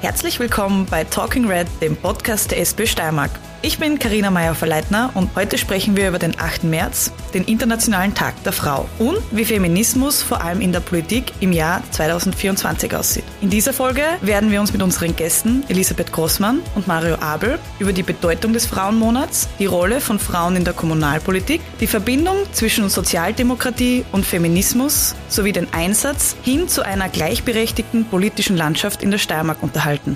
Herzlich willkommen bei Talking Red, dem Podcast der SPÖ Steiermark. Ich bin Carina Meyer-Verleitner und heute sprechen wir über den 8. März, den Internationalen Tag der Frau und wie Feminismus vor allem in der Politik im Jahr 2024 aussieht. In dieser Folge werden wir uns mit unseren Gästen Elisabeth Grossmann und Mario Abel über die Bedeutung des Frauenmonats, die Rolle von Frauen in der Kommunalpolitik, die Verbindung zwischen Sozialdemokratie und Feminismus sowie den Einsatz hin zu einer gleichberechtigten politischen Landschaft in der Steiermark unterhalten.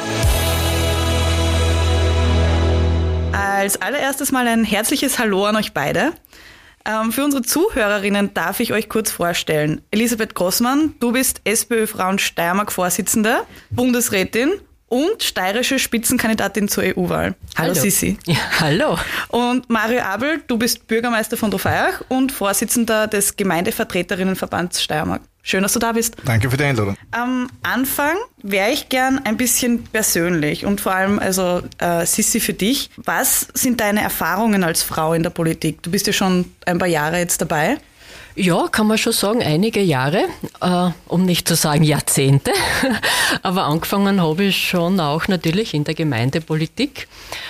Als allererstes mal ein herzliches Hallo an euch beide. Für unsere Zuhörerinnen darf ich euch kurz vorstellen. Elisabeth Grossmann, du bist SPÖ Frauen Steiermark-Vorsitzende, Bundesrätin und steirische Spitzenkandidatin zur EU-Wahl. Hallo Sissi. Ja, hallo. Und Mario Abel, du bist Bürgermeister von Trofeiach und Vorsitzender des Gemeindevertreterinnenverbands Steiermark. Schön, dass du da bist. Danke für die Einladung. Am Anfang wäre ich gern ein bisschen persönlich und vor allem, Sissi, für dich. Was sind deine Erfahrungen als Frau in der Politik? Du bist ja schon ein paar Jahre jetzt dabei. Ja, kann man schon sagen, einige Jahre, um nicht zu sagen Jahrzehnte. Aber angefangen habe ich schon auch natürlich in der Gemeindepolitik.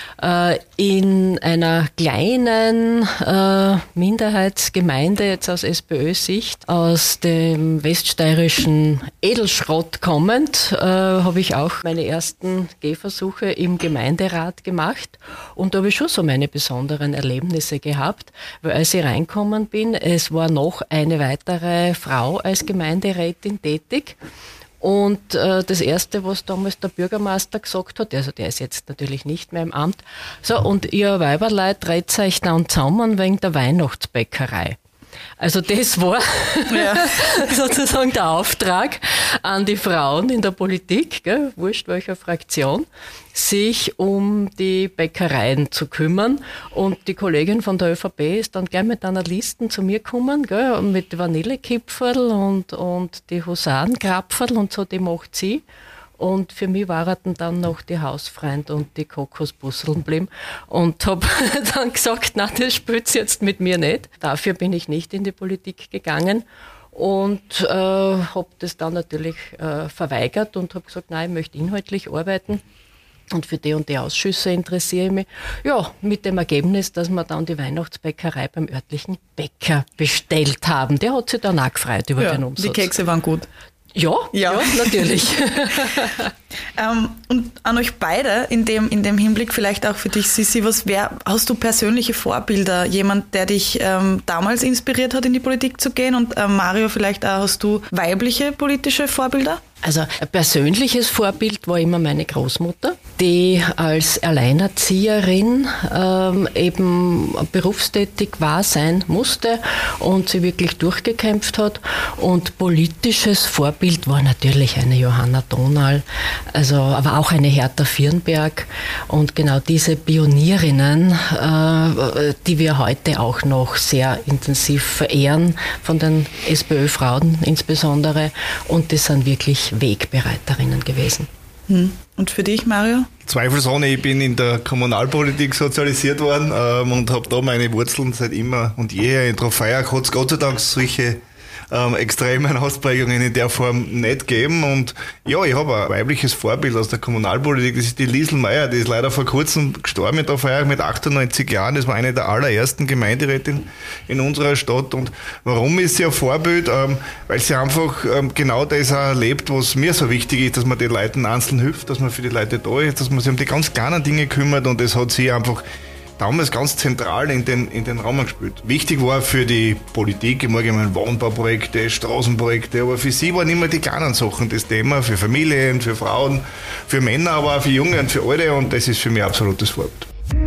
In einer kleinen Minderheitsgemeinde, jetzt aus SPÖ-Sicht, aus dem weststeirischen Edelschrott kommend, habe ich auch meine ersten Gehversuche im Gemeinderat gemacht. Und da habe ich schon so meine besonderen Erlebnisse gehabt, weil als ich reinkommen bin, es war noch eine weitere Frau als Gemeinderätin tätig. Und das Erste, was damals der Bürgermeister gesagt hat, also der ist jetzt natürlich nicht mehr im Amt, so, und ihr Weiberleut dreht euch dann zusammen wegen der Weihnachtsbäckerei. Also das war sozusagen der Auftrag an die Frauen in der Politik, gell, wurscht welcher Fraktion, sich um die Bäckereien zu kümmern. Und die Kollegin von der ÖVP ist dann gleich mit einer Liste zu mir gekommen, gell, mit Vanillekipferl und die Husarenkrapferl und so, die macht sie. Und für mich waren dann noch die Hausfreund und die Kokosbusseln geblieben. Und habe dann gesagt, nein, das spielt jetzt mit mir nicht. Dafür bin ich nicht in die Politik gegangen. Und habe das dann natürlich verweigert und habe gesagt, nein, ich möchte inhaltlich arbeiten. Und für die und die Ausschüsse interessiere ich mich. Ja, mit dem Ergebnis, dass wir dann die Weihnachtsbäckerei beim örtlichen Bäcker bestellt haben. Der hat sich dann auch gefreut über den Umsatz. Die Kekse waren gut. Ja, natürlich. Und an euch beide, in dem Hinblick vielleicht auch für dich, Sissi, hast du persönliche Vorbilder? Jemand, der dich damals inspiriert hat, in die Politik zu gehen? Und Mario, vielleicht auch, hast du weibliche politische Vorbilder? Also ein persönliches Vorbild war immer meine Großmutter, die als Alleinerzieherin eben berufstätig sein musste und sie wirklich durchgekämpft hat. Und politisches Vorbild war natürlich eine Johanna Donal, aber auch eine Hertha Firnberg. Und genau diese Pionierinnen, die wir heute auch noch sehr intensiv verehren, von den SPÖ-Frauen insbesondere. Und das sind wirklich Wegbereiterinnen gewesen. Und für dich, Mario? Zweifelsohne, ich bin in der Kommunalpolitik sozialisiert worden und habe da meine Wurzeln seit immer und jeher. In Trofeiach hat es Gott sei Dank solche extremen Ausprägungen in der Form nicht gegeben. Und ja, ich habe ein weibliches Vorbild aus der Kommunalpolitik, das ist die Liesl Meyer, die ist leider vor kurzem gestorben in Trofeiach mit 98 Jahren. Das war eine der allerersten Gemeinderätinnen in unserer Stadt. Und warum ist sie ein Vorbild? Weil sie einfach genau das auch lebt, was mir so wichtig ist, dass man den Leuten einzeln hilft, dass man für die Leute da ist, dass man sich um die ganz kleinen Dinge kümmert, und das hat sie einfach damals ganz zentral in den Raum gespielt. Wichtig war für die Politik im Allgemeinen Wohnbauprojekte, Straßenprojekte, aber für sie waren immer die kleinen Sachen das Thema, für Familien, für Frauen, für Männer, aber auch für Junge und für Alte, und das ist für mich absolutes Vorbild.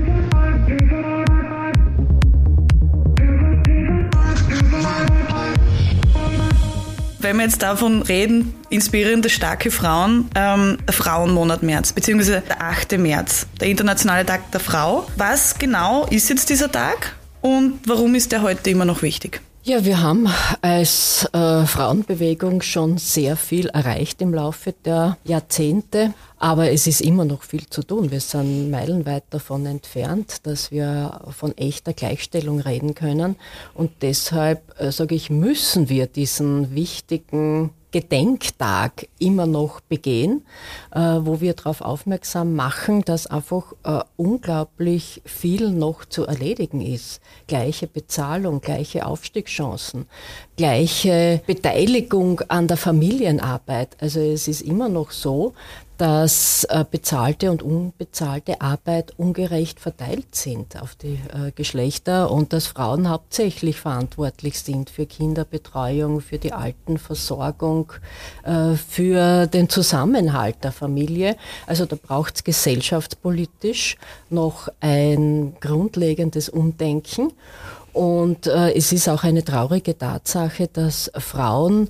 Wenn wir jetzt davon reden, inspirierende, starke Frauen, Frauenmonat März, beziehungsweise der 8. März, der Internationale Tag der Frau. Was genau ist jetzt dieser Tag und warum ist der heute immer noch wichtig? Ja, wir haben als Frauenbewegung schon sehr viel erreicht im Laufe der Jahrzehnte, aber es ist immer noch viel zu tun. Wir sind meilenweit davon entfernt, dass wir von echter Gleichstellung reden können, und deshalb, sage ich, müssen wir diesen wichtigen Gedenktag immer noch begehen, wo wir darauf aufmerksam machen, dass einfach unglaublich viel noch zu erledigen ist. Gleiche Bezahlung, gleiche Aufstiegschancen, gleiche Beteiligung an der Familienarbeit. Also es ist immer noch so, dass bezahlte und unbezahlte Arbeit ungerecht verteilt sind auf die Geschlechter und dass Frauen hauptsächlich verantwortlich sind für Kinderbetreuung, für die Altenversorgung, für den Zusammenhalt der Familie. Also da braucht es gesellschaftspolitisch noch ein grundlegendes Umdenken. Und es ist auch eine traurige Tatsache, dass Frauen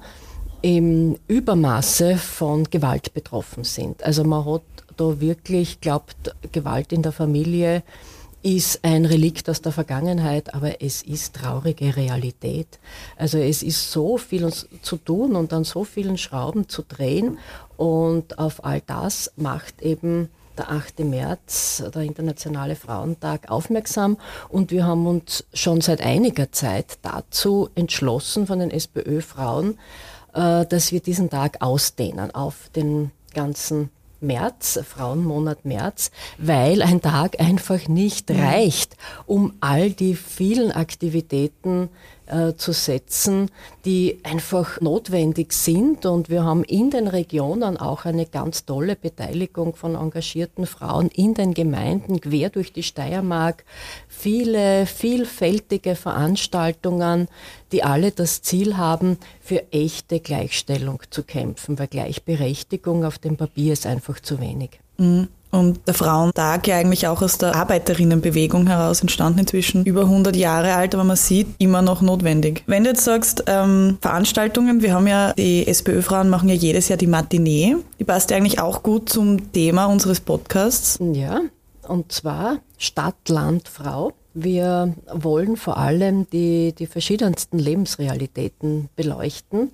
im Übermaße von Gewalt betroffen sind. Also man hat da wirklich glaubt, Gewalt in der Familie ist ein Relikt aus der Vergangenheit, aber es ist traurige Realität. Also es ist so viel zu tun und an so vielen Schrauben zu drehen und auf all das macht eben der 8. März, der Internationale Frauentag, aufmerksam und wir haben uns schon seit einiger Zeit dazu entschlossen von den SPÖ-Frauen, dass wir diesen Tag ausdehnen auf den ganzen März, Frauenmonat März, weil ein Tag einfach nicht reicht, um all die vielen Aktivitäten zu setzen, die einfach notwendig sind. Und wir haben in den Regionen auch eine ganz tolle Beteiligung von engagierten Frauen in den Gemeinden, quer durch die Steiermark, viele vielfältige Veranstaltungen, die alle das Ziel haben, für echte Gleichstellung zu kämpfen, weil Gleichberechtigung auf dem Papier ist einfach zu wenig. Und der Frauentag ja eigentlich auch aus der Arbeiterinnenbewegung heraus entstanden, inzwischen über 100 Jahre alt, aber man sieht, immer noch notwendig. Wenn du jetzt sagst, Veranstaltungen, wir haben ja, die SPÖ-Frauen machen ja jedes Jahr die Matinee, die passt ja eigentlich auch gut zum Thema unseres Podcasts. Ja, und zwar Stadt, Land, Frau. Wir wollen vor allem die verschiedensten Lebensrealitäten beleuchten,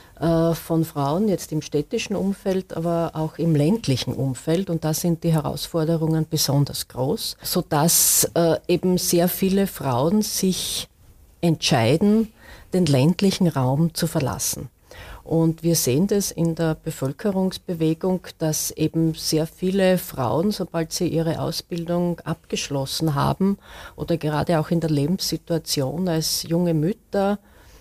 von Frauen jetzt im städtischen Umfeld, aber auch im ländlichen Umfeld. Und da sind die Herausforderungen besonders groß, sodass eben sehr viele Frauen sich entscheiden, den ländlichen Raum zu verlassen. Und wir sehen das in der Bevölkerungsbewegung, dass eben sehr viele Frauen, sobald sie ihre Ausbildung abgeschlossen haben oder gerade auch in der Lebenssituation als junge Mütter,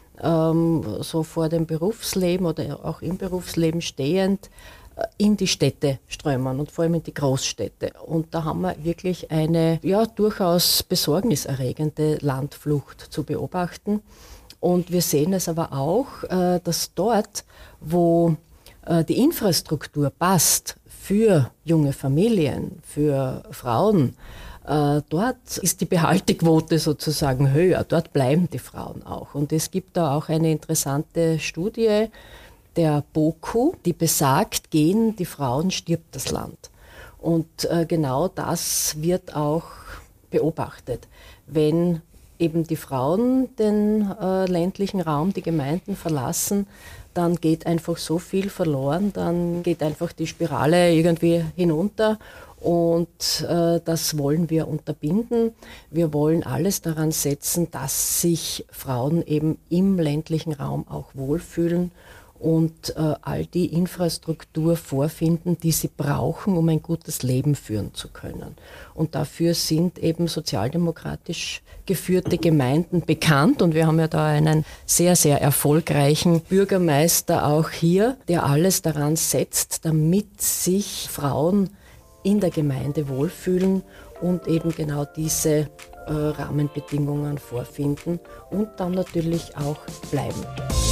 so vor dem Berufsleben oder auch im Berufsleben stehend, in die Städte strömen und vor allem in die Großstädte. Und da haben wir wirklich eine durchaus besorgniserregende Landflucht zu beobachten. Und wir sehen es aber auch, dass dort, wo die Infrastruktur passt für junge Familien, für Frauen, dort ist die Behaltequote sozusagen höher, dort bleiben die Frauen auch. Und es gibt da auch eine interessante Studie der BOKU, die besagt, gehen die Frauen, stirbt das Land. Und genau das wird auch beobachtet. Wenn eben die Frauen den ländlichen Raum, die Gemeinden verlassen, dann geht einfach so viel verloren, dann geht einfach die Spirale irgendwie hinunter. Und das wollen wir unterbinden. Wir wollen alles daran setzen, dass sich Frauen eben im ländlichen Raum auch wohlfühlen und all die Infrastruktur vorfinden, die sie brauchen, um ein gutes Leben führen zu können. Und dafür sind eben sozialdemokratisch geführte Gemeinden bekannt. Und wir haben ja da einen sehr, sehr erfolgreichen Bürgermeister auch hier, der alles daran setzt, damit sich Frauen in der Gemeinde wohlfühlen und eben genau diese Rahmenbedingungen vorfinden und dann natürlich auch bleiben.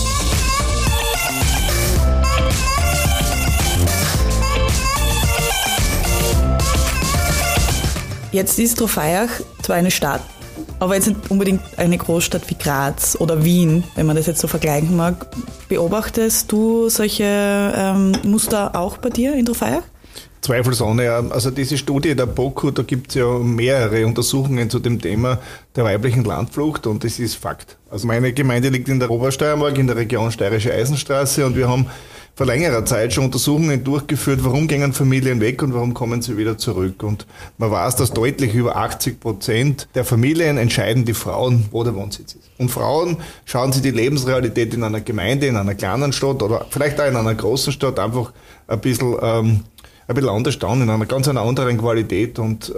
Jetzt ist Trofeiach zwar eine Stadt, aber jetzt nicht unbedingt eine Großstadt wie Graz oder Wien, wenn man das jetzt so vergleichen mag. Beobachtest du solche Muster auch bei dir in Trofeiach? Zweifelsohne, ja. Also diese Studie der BOKU, da gibt es ja mehrere Untersuchungen zu dem Thema der weiblichen Landflucht und das ist Fakt. Also meine Gemeinde liegt in der Obersteiermark, in der Region Steirische Eisenstraße und wir haben vor längerer Zeit schon Untersuchungen durchgeführt, warum gehen Familien weg und warum kommen sie wieder zurück. Und man weiß, dass deutlich über 80% der Familien entscheiden die Frauen, wo der Wohnsitz ist. Und Frauen schauen sich die Lebensrealität in einer Gemeinde, in einer kleinen Stadt oder vielleicht auch in einer großen Stadt einfach ein bisschen anders an, in einer ganz anderen Qualität und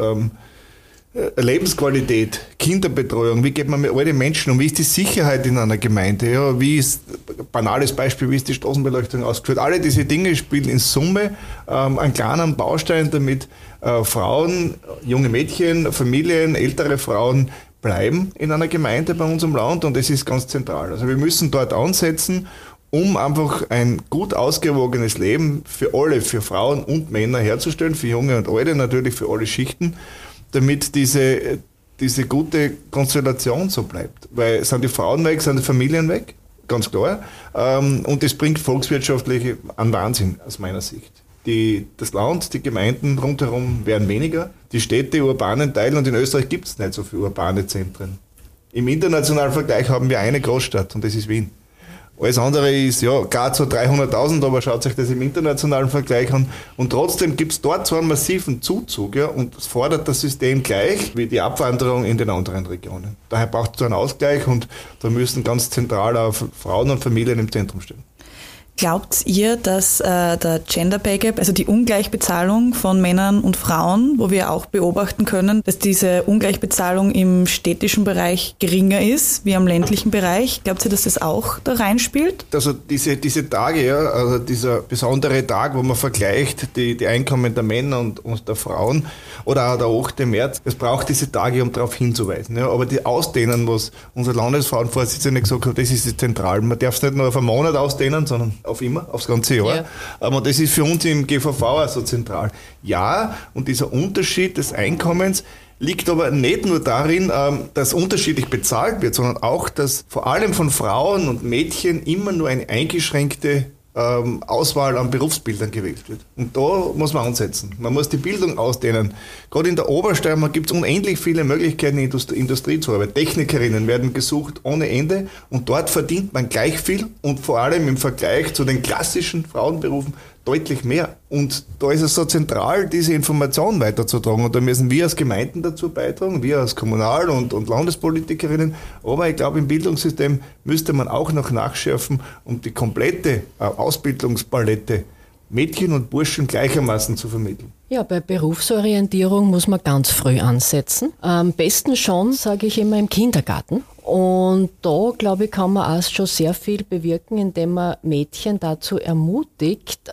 Lebensqualität, Kinderbetreuung, wie geht man mit alten Menschen um, wie ist die Sicherheit in einer Gemeinde, ja, wie ist, banales Beispiel, wie ist die Straßenbeleuchtung ausgeführt. Alle diese Dinge spielen in Summe einen kleinen Baustein, damit Frauen, junge Mädchen, Familien, ältere Frauen bleiben in einer Gemeinde bei uns im Land und das ist ganz zentral. Also wir müssen dort ansetzen, um einfach ein gut ausgewogenes Leben für alle, für Frauen und Männer herzustellen, für Junge und Alte, natürlich für alle Schichten, damit diese gute Konstellation so bleibt. Weil sind die Frauen weg, sind die Familien weg, ganz klar. Und das bringt volkswirtschaftlich einen Wahnsinn aus meiner Sicht. Das Land, die Gemeinden rundherum werden weniger. Die Städte, urbanen Teile und in Österreich gibt es nicht so viele urbane Zentren. Im internationalen Vergleich haben wir eine Großstadt und das ist Wien. Alles andere ist ja gerade so 300.000, aber schaut sich das im internationalen Vergleich an. Und trotzdem gibt es dort so einen massiven Zuzug, ja, und das fordert das System gleich wie die Abwanderung in den anderen Regionen. Daher braucht es so einen Ausgleich und da müssen ganz zentral auch Frauen und Familien im Zentrum stehen. Glaubt ihr, dass der Gender Pay Gap, also die Ungleichbezahlung von Männern und Frauen, wo wir auch beobachten können, dass diese Ungleichbezahlung im städtischen Bereich geringer ist, wie am ländlichen Bereich? Glaubt ihr, dass das auch da reinspielt? Also diese Tage, ja, also dieser besondere Tag, wo man vergleicht die Einkommen der Männer und der Frauen oder auch der 8. März, es braucht diese Tage, um darauf hinzuweisen. Ja. Aber die Ausdehnen, was unser Landesfrauenvorsitzende gesagt hat, das ist das Zentral. Man darf es nicht nur auf einen Monat ausdehnen, sondern auf immer, aufs ganze Jahr. Ja. Aber das ist für uns im GVV auch so zentral. Ja, und dieser Unterschied des Einkommens liegt aber nicht nur darin, dass unterschiedlich bezahlt wird, sondern auch, dass vor allem von Frauen und Mädchen immer nur eine eingeschränkte Auswahl an Berufsbildern gewählt wird. Und da muss man ansetzen. Man muss die Bildung ausdehnen. Gerade in der Obersteiermark gibt es unendlich viele Möglichkeiten, in der Industrie zu arbeiten. Technikerinnen werden gesucht ohne Ende und dort verdient man gleich viel und vor allem im Vergleich zu den klassischen Frauenberufen deutlich mehr. Und da ist es so zentral, diese Information weiterzutragen. Und da müssen wir als Gemeinden dazu beitragen, wir als Kommunal- und Landespolitikerinnen. Aber ich glaube, im Bildungssystem müsste man auch noch nachschärfen, um die komplette Ausbildungspalette Mädchen und Burschen gleichermaßen zu vermitteln. Ja, bei Berufsorientierung muss man ganz früh ansetzen. Am besten schon, sage ich immer, im Kindergarten. Und da, glaube ich, kann man auch schon sehr viel bewirken, indem man Mädchen dazu ermutigt,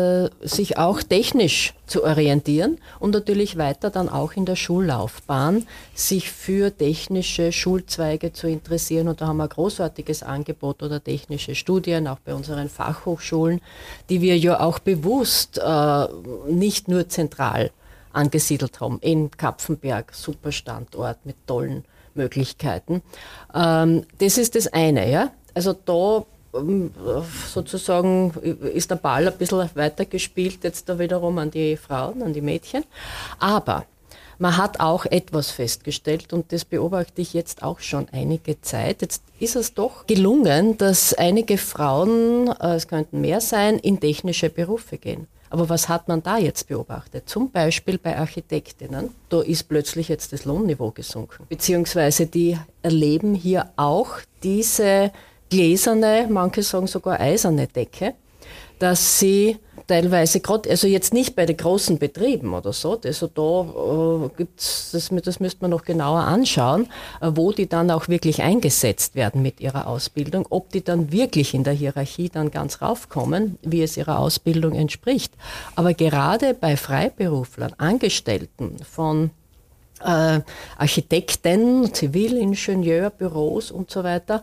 sich auch technisch zu orientieren und natürlich weiter dann auch in der Schullaufbahn sich für technische Schulzweige zu interessieren. Und da haben wir ein großartiges Angebot oder technische Studien, auch bei unseren Fachhochschulen, die wir ja auch bewusst nicht nur zentral angesiedelt haben. In Kapfenberg, super Standort mit tollen Möglichkeiten. Das ist das eine, ja. Also da sozusagen ist der Ball ein bisschen weitergespielt, jetzt da wiederum an die Frauen, an die Mädchen. Aber man hat auch etwas festgestellt und das beobachte ich jetzt auch schon einige Zeit. Jetzt ist es doch gelungen, dass einige Frauen, es könnten mehr sein, in technische Berufe gehen. Aber was hat man da jetzt beobachtet? Zum Beispiel bei Architektinnen. Da ist plötzlich jetzt das Lohnniveau gesunken. Beziehungsweise die erleben hier auch diese gläserne, manche sagen sogar eiserne Decke, dass sie teilweise gerade, also jetzt nicht bei den großen Betrieben oder so, also da gibt's das müsste man noch genauer anschauen, wo die dann auch wirklich eingesetzt werden mit ihrer Ausbildung, ob die dann wirklich in der Hierarchie dann ganz raufkommen, wie es ihrer Ausbildung entspricht. Aber gerade bei Freiberuflern, Angestellten von Architekten, Zivilingenieurbüros und so weiter,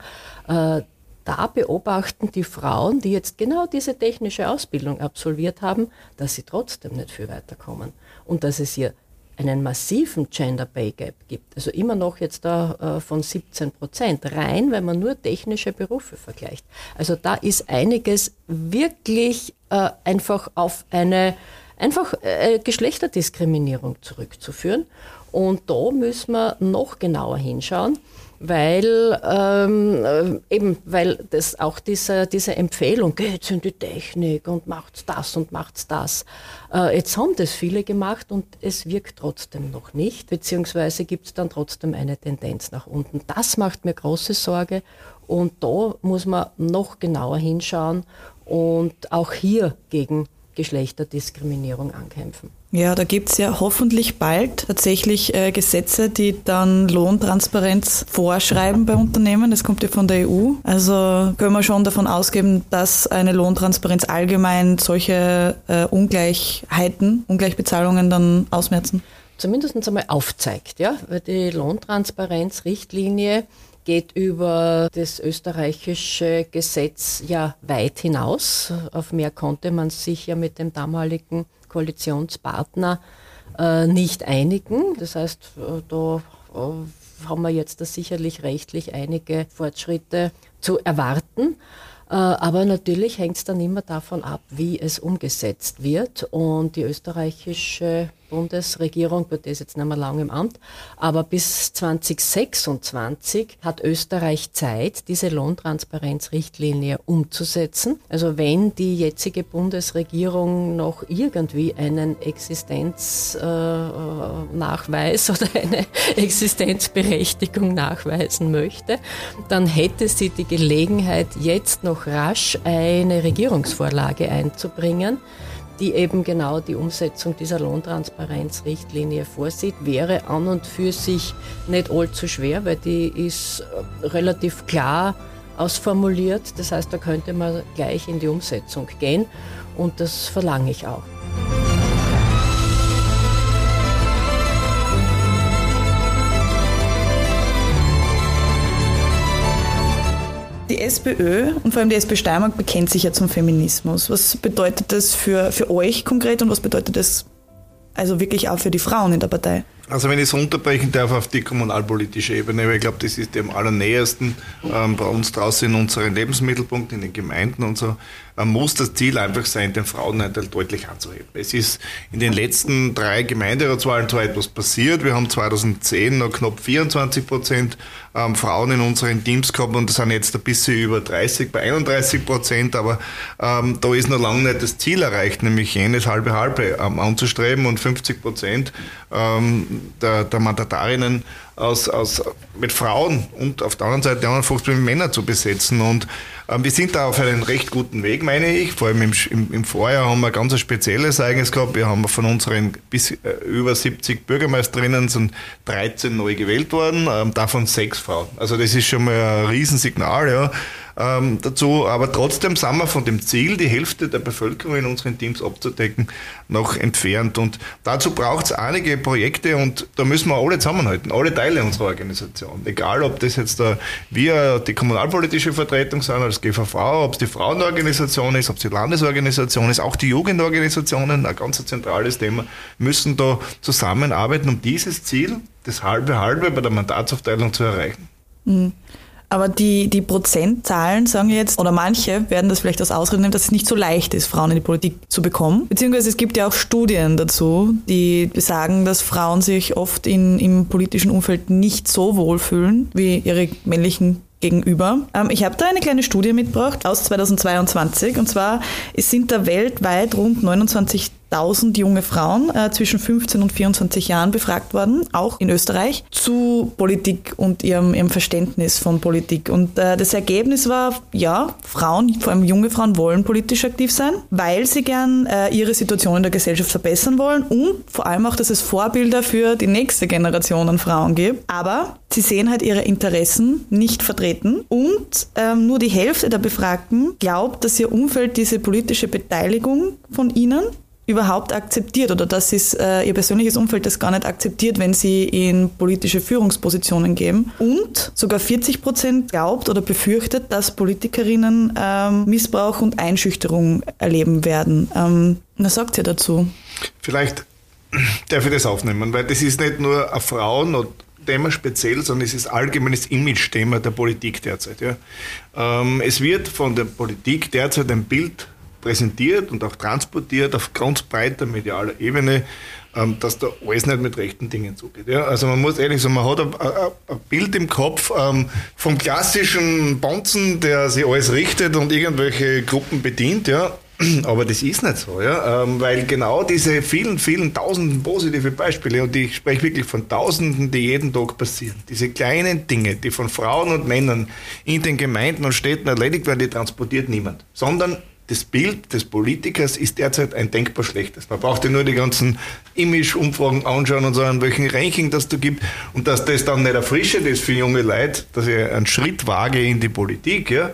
da beobachten die Frauen, die jetzt genau diese technische Ausbildung absolviert haben, dass sie trotzdem nicht viel weiterkommen und dass es hier einen massiven Gender Pay Gap gibt. Also immer noch jetzt da von 17%, rein, wenn man nur technische Berufe vergleicht. Also da ist einiges wirklich einfach auf eine Geschlechterdiskriminierung zurückzuführen. Und da müssen wir noch genauer hinschauen, weil das auch diese Empfehlung, geht in die Technik und macht das und macht das. Jetzt haben das viele gemacht und es wirkt trotzdem noch nicht, beziehungsweise gibt es dann trotzdem eine Tendenz nach unten. Das macht mir große Sorge und da muss man noch genauer hinschauen und auch hier gegen Geschlechterdiskriminierung ankämpfen. Ja, da gibt's ja hoffentlich bald tatsächlich Gesetze, die dann Lohntransparenz vorschreiben bei Unternehmen. Das kommt ja von der EU. Also können wir schon davon ausgehen, dass eine Lohntransparenz allgemein solche Ungleichbezahlungen dann ausmerzen? Zumindest einmal aufzeigt, ja, weil die Lohntransparenzrichtlinie geht über das österreichische Gesetz ja weit hinaus. Auf mehr konnte man sich ja mit dem damaligen Koalitionspartner nicht einigen. Das heißt, da haben wir jetzt da sicherlich rechtlich einige Fortschritte zu erwarten. Aber natürlich hängt es dann immer davon ab, wie es umgesetzt wird. Und die österreichische Bundesregierung, bei der ist jetzt nicht mehr lange im Amt, aber bis 2026 hat Österreich Zeit, diese Lohntransparenzrichtlinie umzusetzen. Also wenn die jetzige Bundesregierung noch irgendwie einen Existenznachweis oder eine Existenzberechtigung nachweisen möchte, dann hätte sie die Gelegenheit, jetzt noch rasch eine Regierungsvorlage einzubringen, die eben genau die Umsetzung dieser Lohntransparenzrichtlinie vorsieht, wäre an und für sich nicht allzu schwer, weil die ist relativ klar ausformuliert. Das heißt, da könnte man gleich in die Umsetzung gehen und das verlange ich auch. Die SPÖ und vor allem die SPÖ Steiermark bekennt sich ja zum Feminismus. Was bedeutet das für euch konkret und was bedeutet das also wirklich auch für die Frauen in der Partei? Also wenn ich es runterbrechen darf auf die kommunalpolitische Ebene, weil ich glaube, das ist dem allernähersten bei uns draußen in unseren Lebensmittelpunkten, in den Gemeinden und so, muss das Ziel einfach sein, den Frauenanteil deutlich anzuheben. Es ist in den letzten 3 Gemeinderatswahlen zwar etwas passiert. Wir haben 2010 noch knapp 24% Frauen in unseren Teams gehabt und das sind jetzt ein bisschen über 30, bei 31%, aber da ist noch lange nicht das Ziel erreicht, nämlich jenes halbe anzustreben und 50% der Mandatarinnen mit Frauen und auf der anderen Seite die anderen 50% mit Männern zu besetzen. Und wir sind da auf einem recht guten Weg, meine ich. Vor allem im Vorjahr haben wir ein ganz spezielles Ereignis gehabt. Wir haben von unseren bis über 70 Bürgermeisterinnen sind 13 neu gewählt worden, davon 6 Frauen. Also das ist schon mal ein Riesensignal, ja. Dazu, aber trotzdem sind wir von dem Ziel, die Hälfte der Bevölkerung in unseren Teams abzudecken, noch entfernt. Und dazu braucht es einige Projekte und da müssen wir alle zusammenhalten, alle Teile unserer Organisation. Egal, ob das jetzt wir die kommunalpolitische Vertretung sind, als GVV, ob es die Frauenorganisation ist, ob es die Landesorganisation ist, auch die Jugendorganisationen, ein ganz zentrales Thema, müssen da zusammenarbeiten, um dieses Ziel, das halbe bei der Mandatsaufteilung zu erreichen. Mhm. Aber die Prozentzahlen sagen jetzt, oder manche werden das vielleicht als Ausrede nehmen, dass es nicht so leicht ist, Frauen in die Politik zu bekommen. Beziehungsweise es gibt ja auch Studien dazu, die besagen, dass Frauen sich oft im politischen Umfeld nicht so wohlfühlen wie ihre männlichen Gegenüber. Ich habe da eine kleine Studie mitgebracht aus 2022 und zwar sind da weltweit rund 29.000 junge Frauen zwischen 15 und 24 Jahren befragt worden, auch in Österreich, zu Politik und ihrem Verständnis von Politik. Und das Ergebnis war, ja, Frauen, vor allem junge Frauen, wollen politisch aktiv sein, weil sie gern ihre Situation in der Gesellschaft verbessern wollen und vor allem auch, dass es Vorbilder für die nächste Generation an Frauen gibt. Aber sie sehen halt ihre Interessen nicht vertreten und nur die Hälfte der Befragten glaubt, dass ihr Umfeld diese politische Beteiligung von ihnen überhaupt akzeptiert oder dass ihr persönliches Umfeld das gar nicht akzeptiert, wenn sie in politische Führungspositionen gehen. Und sogar 40% glaubt oder befürchtet, dass Politikerinnen Missbrauch und Einschüchterung erleben werden. Was sagt ihr dazu? Vielleicht darf ich das aufnehmen, weil das ist nicht nur ein Frauenthema speziell, sondern es ist allgemeines Image-Thema der Politik derzeit. Ja. Es wird von der Politik derzeit ein Bild präsentiert und auch transportiert auf ganz breiter medialer Ebene, dass da alles nicht mit rechten Dingen zugeht. Ja? Also man muss ehrlich sagen, man hat ein Bild im Kopf vom klassischen Bonzen, der sich alles richtet und irgendwelche Gruppen bedient, ja. Aber das ist nicht so, ja, weil genau diese vielen, vielen tausenden positive Beispiele, und ich spreche wirklich von Tausenden, die jeden Tag passieren, diese kleinen Dinge, die von Frauen und Männern in den Gemeinden und Städten erledigt werden, die transportiert niemand, sondern das Bild des Politikers ist derzeit ein denkbar schlechtes. Man braucht ja nur die ganzen Image-Umfragen anschauen und so, an welchen Ranking das da gibt, und dass das dann nicht erfrischend ist für junge Leute, dass ich einen Schritt wage in die Politik, ja.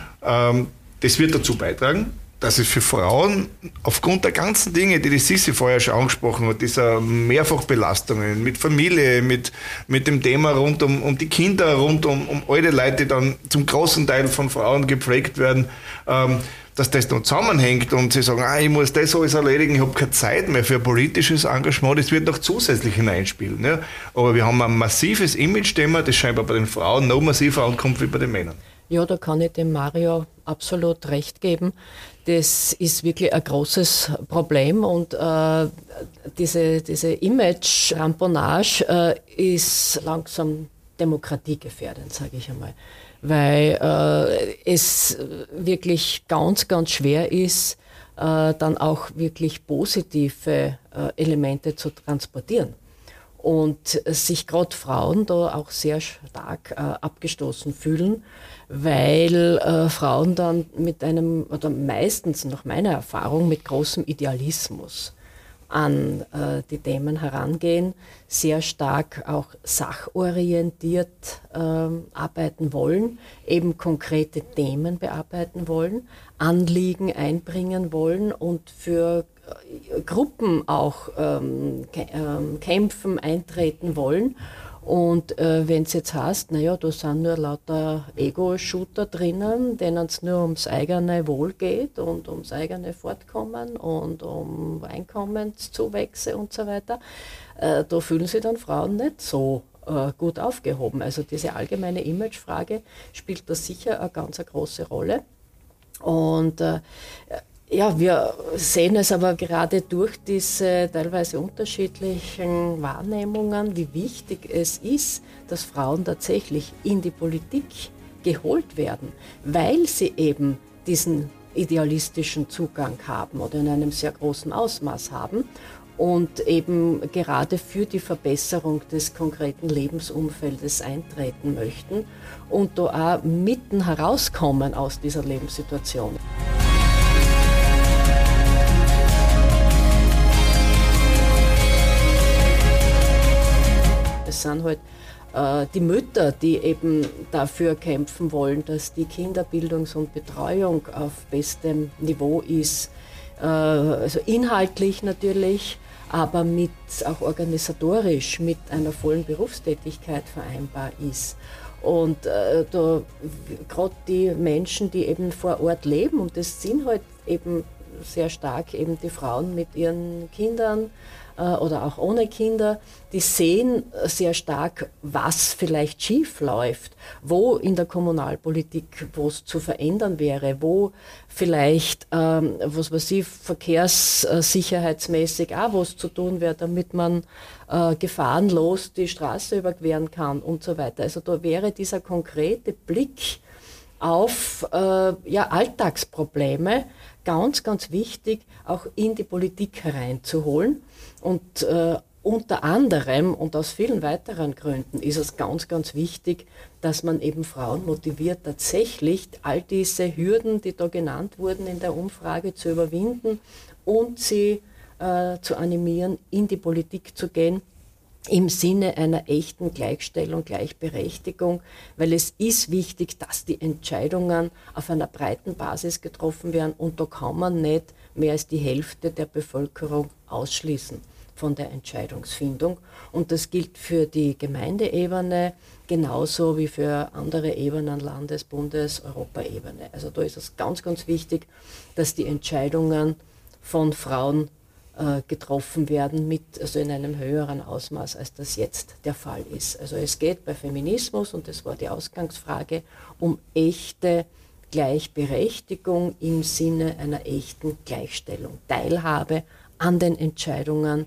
Das wird dazu beitragen, dass es für Frauen aufgrund der ganzen Dinge, die Sissi vorher schon angesprochen hat, dieser Mehrfachbelastungen mit Familie, mit dem Thema rund um die Kinder, rund um alte Leute, die dann zum großen Teil von Frauen gepflegt werden, dass das dann zusammenhängt und sie sagen, ich muss das alles erledigen, ich habe keine Zeit mehr für politisches Engagement, das wird noch zusätzlich hineinspielen. Ja? Aber wir haben ein massives Image-Thema, das scheinbar bei den Frauen noch massiver ankommt wie bei den Männern. Ja, da kann ich dem Mario absolut recht geben. Das ist wirklich ein großes Problem, und diese Image-Ramponage ist langsam demokratiegefährdend, sage ich einmal, weil es wirklich ganz, ganz schwer ist, dann auch wirklich positive Elemente zu transportieren. Und sich gerade Frauen da auch sehr stark abgestoßen fühlen, weil Frauen dann mit einem, oder meistens nach meiner Erfahrung, mit großem Idealismus an die Themen herangehen, sehr stark auch sachorientiert arbeiten wollen, eben konkrete Themen bearbeiten wollen, Anliegen einbringen wollen und für Gruppen auch kämpfen, eintreten wollen. Und wenn es jetzt heißt, naja, da sind nur lauter Ego-Shooter drinnen, denen es nur ums eigene Wohl geht und ums eigene Fortkommen und um Einkommenszuwächse und so weiter, da fühlen sich dann Frauen nicht so gut aufgehoben. Also diese allgemeine Imagefrage spielt da sicher eine ganz große Rolle. Und ja, wir sehen es aber gerade durch diese teilweise unterschiedlichen Wahrnehmungen, wie wichtig es ist, dass Frauen tatsächlich in die Politik geholt werden, weil sie eben diesen idealistischen Zugang haben oder in einem sehr großen Ausmaß haben und eben gerade für die Verbesserung des konkreten Lebensumfeldes eintreten möchten und da auch mitten herauskommen aus dieser Lebenssituation. Es sind halt die Mütter, die eben dafür kämpfen wollen, dass die Kinderbildungs- und Betreuung auf bestem Niveau ist, also inhaltlich natürlich, aber mit auch organisatorisch mit einer vollen Berufstätigkeit vereinbar ist. Und da gerade die Menschen, die eben vor Ort leben, und das sind halt eben sehr stark eben die Frauen mit ihren Kindern oder auch ohne Kinder, die sehen sehr stark, was vielleicht schief läuft, wo in der Kommunalpolitik, wo es zu verändern wäre, wo vielleicht, was weiß ich, verkehrssicherheitsmäßig auch was zu tun wäre, damit man gefahrenlos die Straße überqueren kann und so weiter. Also da wäre dieser konkrete Blick auf Alltagsprobleme ganz, ganz wichtig, auch in die Politik hereinzuholen. Und unter anderem und aus vielen weiteren Gründen ist es ganz, ganz wichtig, dass man eben Frauen motiviert, tatsächlich all diese Hürden, die da genannt wurden in der Umfrage, zu überwinden und sie zu animieren, in die Politik zu gehen, im Sinne einer echten Gleichstellung, Gleichberechtigung, weil es ist wichtig, dass die Entscheidungen auf einer breiten Basis getroffen werden, und da kann man nicht mehr als die Hälfte der Bevölkerung ausschließen von der Entscheidungsfindung. Und das gilt für die Gemeindeebene genauso wie für andere Ebenen, Landes-, Bundes-, Europaebene. Also da ist es ganz, ganz wichtig, dass die Entscheidungen von Frauen getroffen werden, also in einem höheren Ausmaß, als das jetzt der Fall ist. Also es geht bei Feminismus, und das war die Ausgangsfrage, um echte Gleichberechtigung im Sinne einer echten Gleichstellung, Teilhabe an den Entscheidungen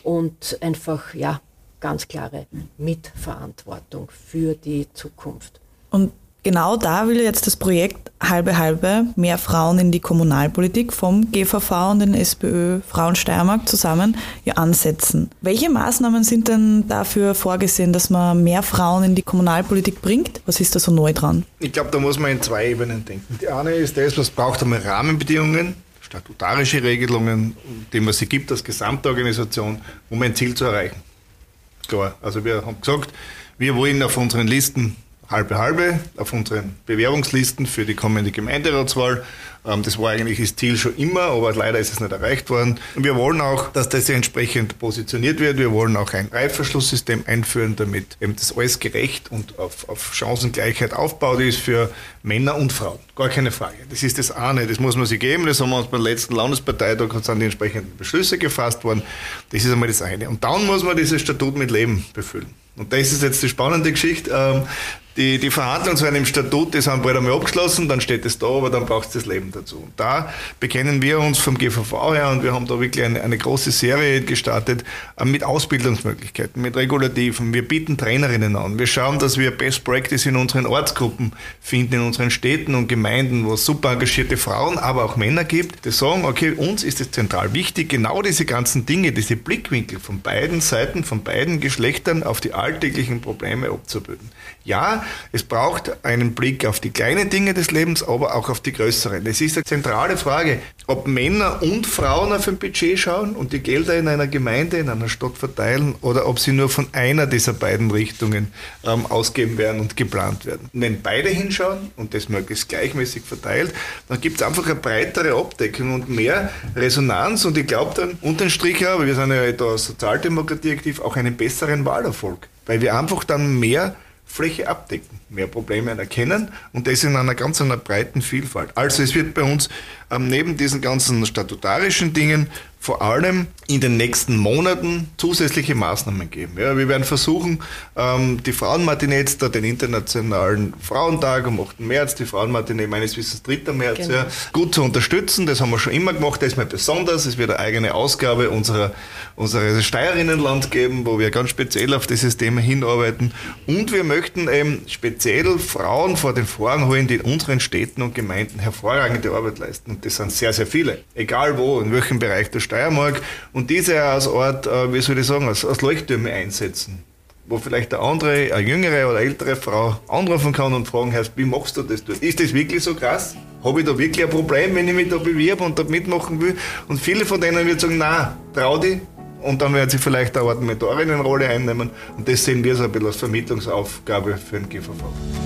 und einfach ganz klare Mitverantwortung für die Zukunft. Und genau da will jetzt das Projekt Halbe Halbe, mehr Frauen in die Kommunalpolitik vom GVV und den SPÖ Frauen Steiermark zusammen ansetzen. Welche Maßnahmen sind denn dafür vorgesehen, dass man mehr Frauen in die Kommunalpolitik bringt? Was ist da so neu dran? Ich glaube, da muss man in zwei Ebenen denken. Die eine ist das, was braucht einmal Rahmenbedingungen, statutarische Regelungen, die man sie gibt als Gesamtorganisation, um ein Ziel zu erreichen. Klar, also wir haben gesagt, wir wollen auf unseren Listen Halbe Halbe, auf unseren Bewerbungslisten für die kommende Gemeinderatswahl. Das war eigentlich das Ziel schon immer, aber leider ist es nicht erreicht worden. Und wir wollen auch, dass das entsprechend positioniert wird. Wir wollen auch ein Reitverschlusssystem einführen, damit eben das alles gerecht und auf Chancengleichheit aufgebaut ist für Männer und Frauen. Gar keine Frage. Das ist das eine, das muss man sich geben. Das haben wir uns beim letzten Landesparteitag, sind die entsprechenden Beschlüsse gefasst worden. Das ist einmal das eine. Und dann muss man dieses Statut mit Leben befüllen. Und das ist jetzt die spannende Geschichte. Die Verhandlungen zu einem Statut, die sind bald einmal abgeschlossen, dann steht es da, aber dann braucht es das Leben dazu. Und da bekennen wir uns vom GVV her und wir haben da wirklich eine große Serie gestartet mit Ausbildungsmöglichkeiten, mit Regulativen. Wir bieten Trainerinnen an. Wir schauen, dass wir Best Practice in unseren Ortsgruppen finden, in unseren Städten und Gemeinden, wo es super engagierte Frauen, aber auch Männer gibt, die sagen, okay, uns ist es zentral wichtig, genau diese ganzen Dinge, diese Blickwinkel von beiden Seiten, von beiden Geschlechtern auf die alltäglichen Probleme abzubilden. Ja, es braucht einen Blick auf die kleinen Dinge des Lebens, aber auch auf die größeren. Es ist eine zentrale Frage, ob Männer und Frauen auf ein Budget schauen und die Gelder in einer Gemeinde, in einer Stadt verteilen oder ob sie nur von einer dieser beiden Richtungen ausgeben werden und geplant werden. Und wenn beide hinschauen und das möglichst gleichmäßig verteilt, dann gibt es einfach eine breitere Abdeckung und mehr Resonanz und ich glaube dann unter den Strich, aber wir sind ja da als Sozialdemokratie aktiv, auch einen besseren Wahlerfolg, weil wir einfach dann mehr Fläche abdecken, mehr Probleme erkennen und das in einer breiten Vielfalt. Also es wird bei uns neben diesen ganzen statutarischen Dingen vor allem in den nächsten Monaten zusätzliche Maßnahmen geben. Ja, wir werden versuchen, die Frauenmatinee jetzt da, den internationalen Frauentag am 8. März, die Frauenmatinee meines Wissens 3. März, genau, gut zu unterstützen. Das haben wir schon immer gemacht, das ist mal besonders. Es wird eine eigene Ausgabe unserer Steirerinnenland geben, wo wir ganz speziell auf dieses Thema hinarbeiten. Und wir möchten eben speziell Frauen vor den Vorhang holen, die in unseren Städten und Gemeinden hervorragende Arbeit leisten. Und das sind sehr, sehr viele. Egal wo, in welchem Bereich der Steiermark. Und diese als Art, wie soll ich sagen, als Leuchttürme einsetzen. Wo vielleicht eine jüngere oder ältere Frau anrufen kann und fragen, wie machst du das dort? Ist das wirklich so krass? Habe ich da wirklich ein Problem, wenn ich mich da bewirbe und da mitmachen will? Und viele von denen werden sagen, nein, trau dich. Und dann werden sie vielleicht eine Art Mentorinnenrolle einnehmen. Und das sehen wir so ein bisschen als Vermittlungsaufgabe für den GVV.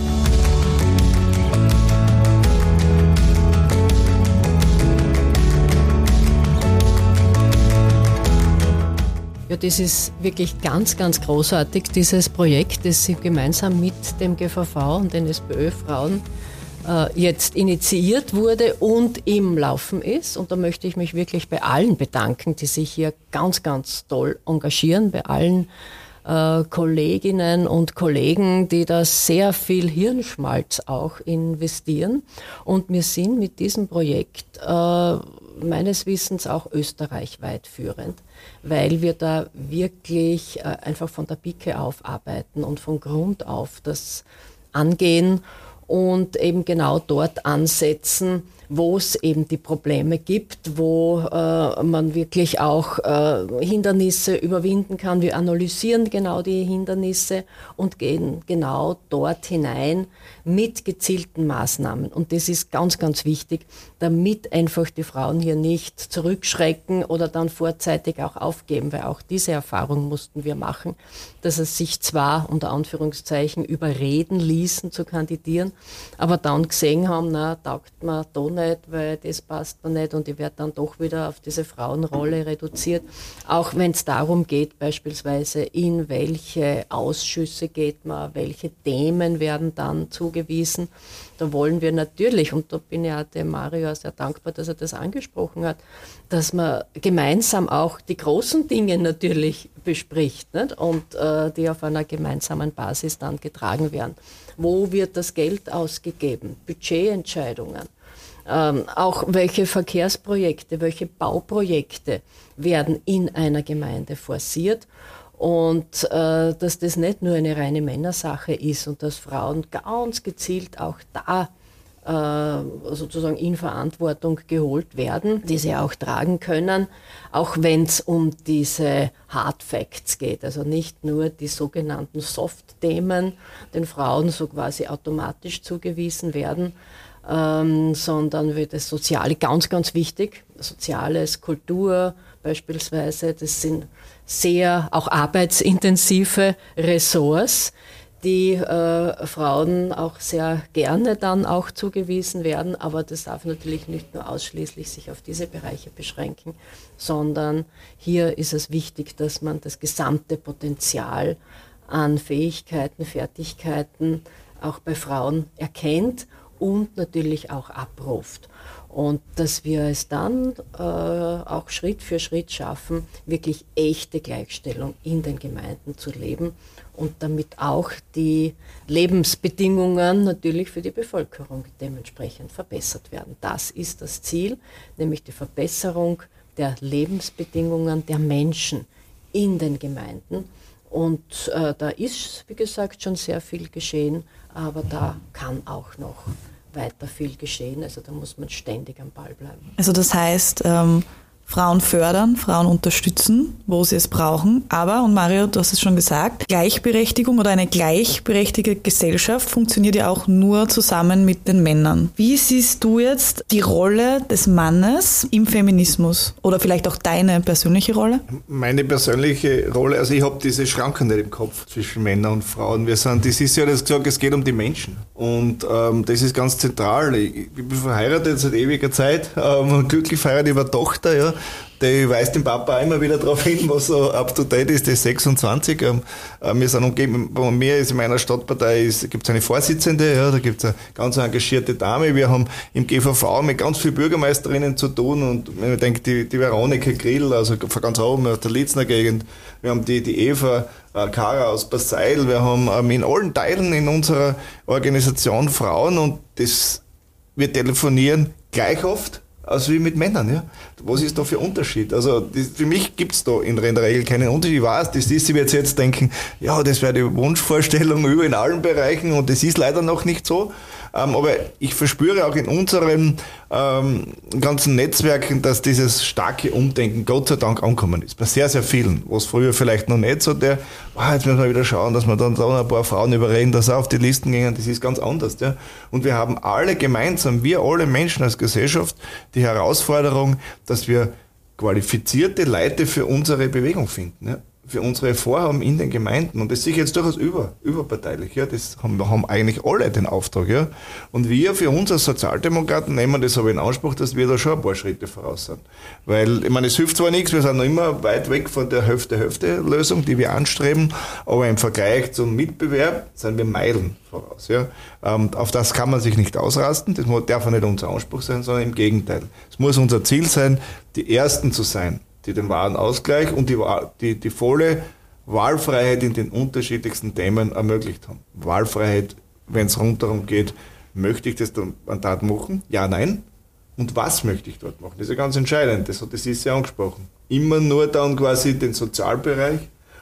Ja, das ist wirklich ganz, ganz großartig, dieses Projekt, das Sie gemeinsam mit dem GVV und den SPÖ-Frauen jetzt initiiert wurde und im Laufen ist. Und da möchte ich mich wirklich bei allen bedanken, die sich hier ganz, ganz toll engagieren, bei allen Kolleginnen und Kollegen, die da sehr viel Hirnschmalz auch investieren. Und wir sind mit diesem Projekt meines Wissens auch österreichweit führend, weil wir da wirklich einfach von der Pike auf arbeiten und von Grund auf das angehen und eben genau dort ansetzen, wo es eben die Probleme gibt, wo man wirklich auch Hindernisse überwinden kann. Wir analysieren genau die Hindernisse und gehen genau dort hinein mit gezielten Maßnahmen. Und das ist ganz, ganz wichtig, damit einfach die Frauen hier nicht zurückschrecken oder dann vorzeitig auch aufgeben, weil auch diese Erfahrung mussten wir machen, dass es sich zwar unter Anführungszeichen überreden ließen zu kandidieren, aber dann gesehen haben, na, taugt man da nicht, weil das passt mir nicht und ich werde dann doch wieder auf diese Frauenrolle reduziert. Auch wenn es darum geht, beispielsweise in welche Ausschüsse geht man, welche Themen werden dann zugewiesen. Da wollen wir natürlich, und da bin ich auch dem Mario sehr dankbar, dass er das angesprochen hat, dass man gemeinsam auch die großen Dinge natürlich bespricht, nicht? Und die auf einer gemeinsamen Basis dann getragen werden. Wo wird das Geld ausgegeben? Budgetentscheidungen. Auch welche Verkehrsprojekte, welche Bauprojekte werden in einer Gemeinde forciert. Und dass das nicht nur eine reine Männersache ist und dass Frauen ganz gezielt auch da sozusagen in Verantwortung geholt werden, die sie auch tragen können, auch wenn es um diese Hard Facts geht, also nicht nur die sogenannten Soft-Themen den Frauen so quasi automatisch zugewiesen werden, sondern wird das Soziale ganz, ganz wichtig, Soziales, Kultur beispielsweise, das sind sehr auch arbeitsintensive Ressorts, die Frauen auch sehr gerne dann auch zugewiesen werden, aber das darf natürlich nicht nur ausschließlich sich auf diese Bereiche beschränken, sondern hier ist es wichtig, dass man das gesamte Potenzial an Fähigkeiten, Fertigkeiten auch bei Frauen erkennt und natürlich auch abruft. Und dass wir es dann auch Schritt für Schritt schaffen, wirklich echte Gleichstellung in den Gemeinden zu leben und damit auch die Lebensbedingungen natürlich für die Bevölkerung dementsprechend verbessert werden. Das ist das Ziel, nämlich die Verbesserung der Lebensbedingungen der Menschen in den Gemeinden. Und da ist, wie gesagt, schon sehr viel geschehen, aber da kann auch noch weiter viel geschehen. Also da muss man ständig am Ball bleiben. Also das heißt, Frauen fördern, Frauen unterstützen, wo sie es brauchen. Aber, und Mario, du hast es schon gesagt, Gleichberechtigung oder eine gleichberechtigte Gesellschaft funktioniert ja auch nur zusammen mit den Männern. Wie siehst du jetzt die Rolle des Mannes im Feminismus? Oder vielleicht auch deine persönliche Rolle? Meine persönliche Rolle, also ich habe diese Schranken nicht im Kopf zwischen Männern und Frauen. Das ist ja das gesagt, es geht um die Menschen. Und das ist ganz zentral. Ich bin verheiratet seit ewiger Zeit, glücklich verheiratet, ich habe eine Tochter, ja. Die weist den Papa immer wieder darauf hin, was so up to date ist, das ist 26. Wir sind umgeben, bei mir ist in meiner Stadtpartei gibt es eine Vorsitzende, ja, da gibt es eine ganz engagierte Dame. Wir haben im GVV mit ganz vielen Bürgermeisterinnen zu tun und ich denke, die Veronika Grill, also von ganz oben aus der Litzner Gegend. Wir haben die Eva Kara aus Basseil. Wir haben in allen Teilen in unserer Organisation Frauen und wir telefonieren gleich oft als wie mit Männern, ja. Was ist da für Unterschied? Also für mich gibt es da in der Regel keinen Unterschied. Ich weiß, das ist, ich werde jetzt denken, ja, das wäre die Wunschvorstellung in allen Bereichen und das ist leider noch nicht so. Aber ich verspüre auch in unseren ganzen Netzwerken, dass dieses starke Umdenken Gott sei Dank angekommen ist. Bei sehr, sehr vielen, was früher vielleicht noch nicht so jetzt müssen wir wieder schauen, dass wir dann da ein paar Frauen überreden, dass sie auf die Listen gehen, das ist ganz anders. Ja. Und wir haben alle gemeinsam, wir alle Menschen als Gesellschaft, die Herausforderung, dass wir qualifizierte Leute für unsere Bewegung finden. Ja. Für unsere Vorhaben in den Gemeinden. Und das sehe ich jetzt durchaus überparteilich. Ja. Das haben eigentlich alle den Auftrag. Ja. Und wir für uns als Sozialdemokraten nehmen das aber in Anspruch, dass wir da schon ein paar Schritte voraus sind. Weil, ich meine, es hilft zwar nichts, wir sind noch immer weit weg von der Hälfte-Hälfte-Lösung, die wir anstreben, aber im Vergleich zum Mitbewerb sind wir Meilen voraus. Ja. Auf das kann man sich nicht ausrasten, das darf ja nicht unser Anspruch sein, sondern im Gegenteil. Es muss unser Ziel sein, die Ersten zu sein, die den wahren Ausgleich und die volle Wahlfreiheit in den unterschiedlichsten Themen ermöglicht haben. Wahlfreiheit, wenn es rundherum geht, möchte ich das Mandat machen? Ja, nein. Und was möchte ich dort machen? Das ist ja ganz entscheidend, das ist ja angesprochen. Immer nur dann quasi den Sozialbereich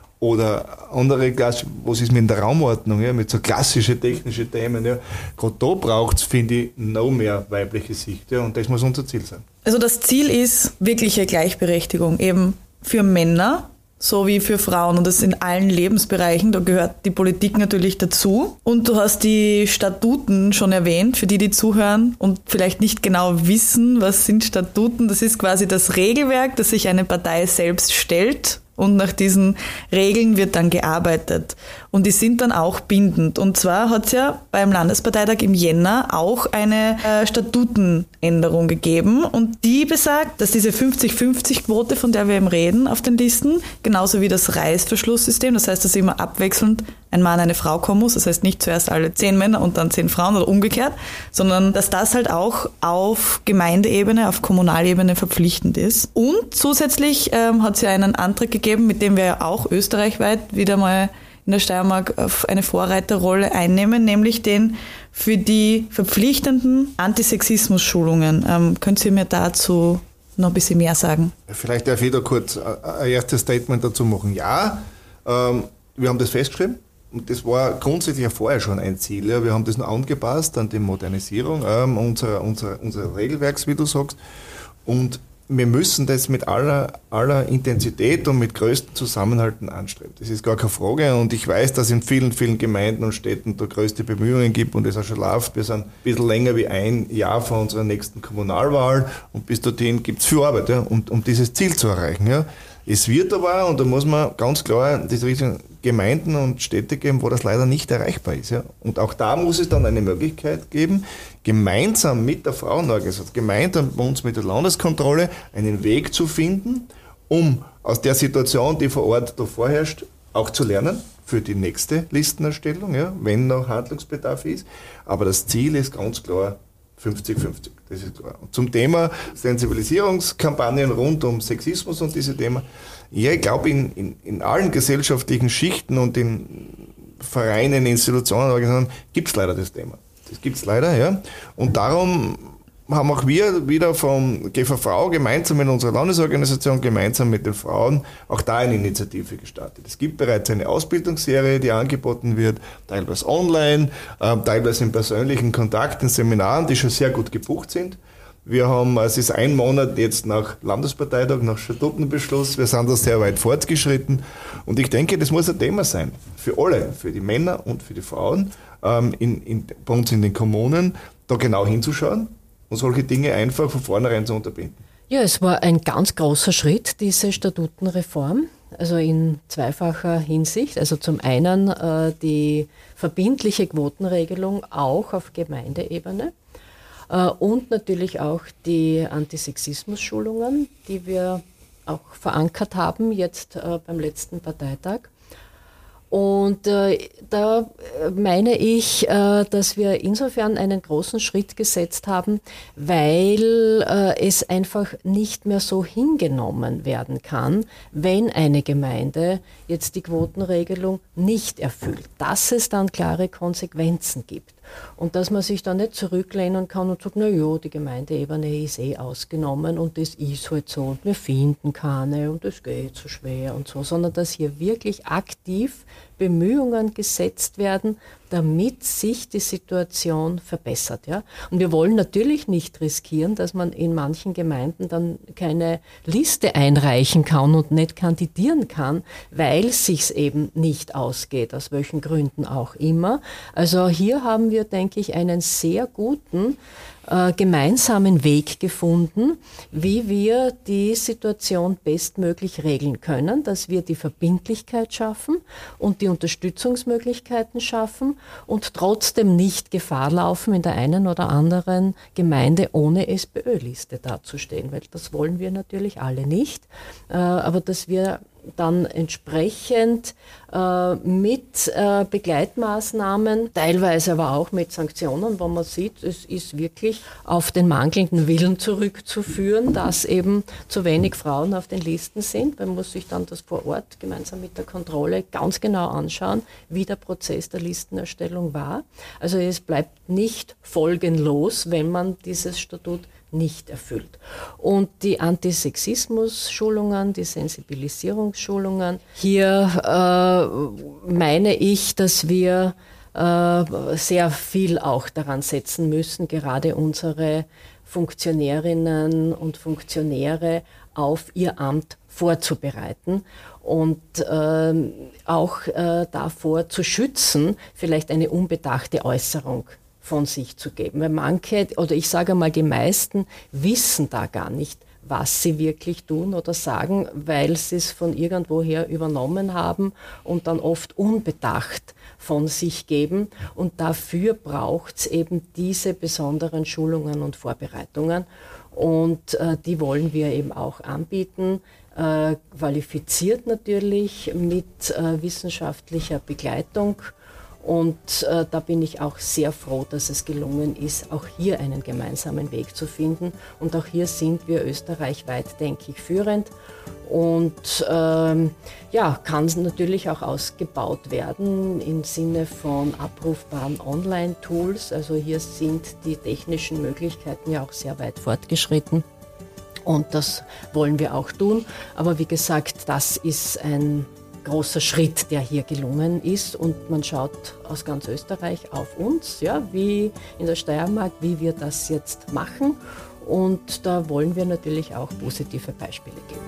oder andere, was ist mit der Raumordnung, ja, mit so klassische technische Themen. Ja. Gerade da braucht es, finde ich, noch mehr weibliche Sicht. Ja, und das muss unser Ziel sein. Also das Ziel ist wirkliche Gleichberechtigung, eben für Männer sowie für Frauen und das in allen Lebensbereichen. Da gehört die Politik natürlich dazu. Und du hast die Statuten schon erwähnt, für die zuhören und vielleicht nicht genau wissen, was sind Statuten. Das ist quasi das Regelwerk, das sich eine Partei selbst stellt. Und nach diesen Regeln wird dann gearbeitet. und die sind dann auch bindend. Und zwar hat es ja beim Landesparteitag im Jänner auch eine Statutenänderung gegeben und die besagt, dass diese 50-50-Quote, von der wir eben reden auf den Listen, genauso wie das Reißverschlusssystem, das heißt, dass immer abwechselnd ein Mann, eine Frau kommen muss, das heißt nicht zuerst alle 10 Männer und dann 10 Frauen oder umgekehrt, sondern dass das halt auch auf Gemeindeebene, auf Kommunalebene verpflichtend ist. Und zusätzlich hat es ja einen Antrag gegeben, mit dem wir ja auch österreichweit wieder mal in der Steiermark auf eine Vorreiterrolle einnehmen, nämlich den für die verpflichtenden Antisexismus-Schulungen. Können Sie mir dazu noch ein bisschen mehr sagen? Vielleicht darf ich da kurz ein erstes Statement dazu machen. Ja, wir haben das festgeschrieben. Und das war grundsätzlich ja vorher schon ein Ziel. Ja. Wir haben das nur angepasst an die Modernisierung unserer Regelwerks, wie du sagst. Und wir müssen das mit aller Intensität und mit größtem Zusammenhalten anstreben. Das ist gar keine Frage. Und ich weiß, dass es in vielen, vielen Gemeinden und Städten da größte Bemühungen gibt und es auch schon läuft. Wir sind ein bisschen länger wie ein Jahr vor unserer nächsten Kommunalwahl. Und bis dorthin gibt es viel Arbeit, ja, um dieses Ziel zu erreichen. Ja. Es wird aber, und da muss man ganz klar diese richtigen Gemeinden und Städte geben, wo das leider nicht erreichbar ist. Ja. Und auch da muss es dann eine Möglichkeit geben, gemeinsam mit der Frauenorganisation, gemeinsam bei uns mit der Landeskontrolle, einen Weg zu finden, um aus der Situation, die vor Ort da vorherrscht, auch zu lernen für die nächste Listenerstellung, ja, wenn noch Handlungsbedarf ist. Aber das Ziel ist ganz klar 50-50, das ist klar. Und zum Thema Sensibilisierungskampagnen rund um Sexismus und diese Themen, ja, ich glaube, in allen gesellschaftlichen Schichten und in Vereinen, Institutionen, Organisationen gibt es leider das Thema. Das gibt es leider, ja. Und darum haben auch wir wieder vom GVV gemeinsam mit unserer Landesorganisation, gemeinsam mit den Frauen, auch da eine Initiative gestartet. Es gibt bereits eine Ausbildungsserie, die angeboten wird, teilweise online, teilweise in persönlichen Kontakt, in Seminaren, die schon sehr gut gebucht sind. Wir haben, es ist ein Monat jetzt nach Landesparteitag, nach Statutenbeschluss, wir sind da sehr weit fortgeschritten und ich denke, das muss ein Thema sein, für alle, für die Männer und für die Frauen, bei uns in den Kommunen, da genau hinzuschauen und solche Dinge einfach von vornherein zu unterbinden. Ja, es war ein ganz großer Schritt, diese Statutenreform, also in zweifacher Hinsicht. Also zum einen die verbindliche Quotenregelung auch auf Gemeindeebene und natürlich auch die Antisexismus-Schulungen, die wir auch verankert haben jetzt beim letzten Parteitag. Und da meine ich, dass wir insofern einen großen Schritt gesetzt haben, weil es einfach nicht mehr so hingenommen werden kann, wenn eine Gemeinde jetzt die Quotenregelung nicht erfüllt, dass es dann klare Konsequenzen gibt. Und dass man sich da nicht zurücklehnen kann und sagt, na ja, die Gemeindeebene ist ausgenommen und das ist halt so und wir finden keine und das geht so schwer und so, sondern dass hier wirklich aktiv Bemühungen gesetzt werden, damit sich die Situation verbessert. Ja? Und wir wollen natürlich nicht riskieren, dass man in manchen Gemeinden dann keine Liste einreichen kann und nicht kandidieren kann, weil es sich eben nicht ausgeht, aus welchen Gründen auch immer. Also hier haben wir, denke ich, einen sehr guten gemeinsamen Weg gefunden, wie wir die Situation bestmöglich regeln können, dass wir die Verbindlichkeit schaffen und die Unterstützungsmöglichkeiten schaffen und trotzdem nicht Gefahr laufen, in der einen oder anderen Gemeinde ohne SPÖ-Liste dazustehen, weil das wollen wir natürlich alle nicht, aber dass wir dann entsprechend mit Begleitmaßnahmen, teilweise aber auch mit Sanktionen, wo man sieht, es ist wirklich auf den mangelnden Willen zurückzuführen, dass eben zu wenig Frauen auf den Listen sind. Man muss sich dann das vor Ort gemeinsam mit der Kontrolle ganz genau anschauen, wie der Prozess der Listenerstellung war. Also es bleibt nicht folgenlos, wenn man dieses Statut nicht erfüllt. Und die Antisexismus-Schulungen, die Sensibilisierungsschulungen, hier meine ich, dass wir sehr viel auch daran setzen müssen, gerade unsere Funktionärinnen und Funktionäre auf ihr Amt vorzubereiten und auch davor zu schützen, vielleicht eine unbedachte Äußerung von sich zu geben. Weil manche, oder ich sage mal die meisten, wissen da gar nicht, was sie wirklich tun oder sagen, weil sie es von irgendwoher übernommen haben und dann oft unbedacht von sich geben. Und dafür braucht es eben diese besonderen Schulungen und Vorbereitungen. Und die wollen wir eben auch anbieten, qualifiziert natürlich mit wissenschaftlicher Begleitung. Und da bin ich auch sehr froh, dass es gelungen ist, auch hier einen gemeinsamen Weg zu finden. Und auch hier sind wir österreichweit, denke ich, führend. Und kann natürlich auch ausgebaut werden im Sinne von abrufbaren Online-Tools. Also hier sind die technischen Möglichkeiten ja auch sehr weit fortgeschritten. Und das wollen wir auch tun. Aber wie gesagt, das ist ein großer Schritt, der hier gelungen ist, und man schaut aus ganz Österreich auf uns, ja, wie in der Steiermark, wie wir das jetzt machen, und da wollen wir natürlich auch positive Beispiele geben.